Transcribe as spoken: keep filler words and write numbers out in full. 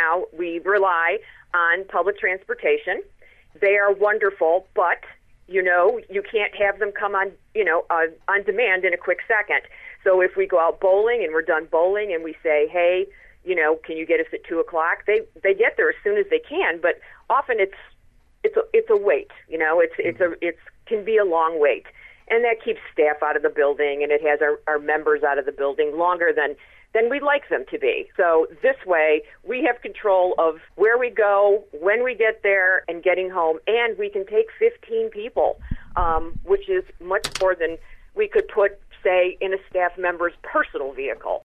now we rely on public transportation. They are wonderful, but, you know, you can't have them come on, you know, uh, on demand in a quick second. So if we go out bowling and we're done bowling and we say, hey, you know, can you get us at two o'clock? They they get there as soon as they can, but often it's it's a, it's a wait. You know, it's it's a it's can be a long wait, and that keeps staff out of the building, and it has our, our members out of the building longer than than we'd like them to be. So this way, we have control of where we go, when we get there, and getting home, and we can take fifteen people, um, which is much more than we could put, say, in a staff member's personal vehicle.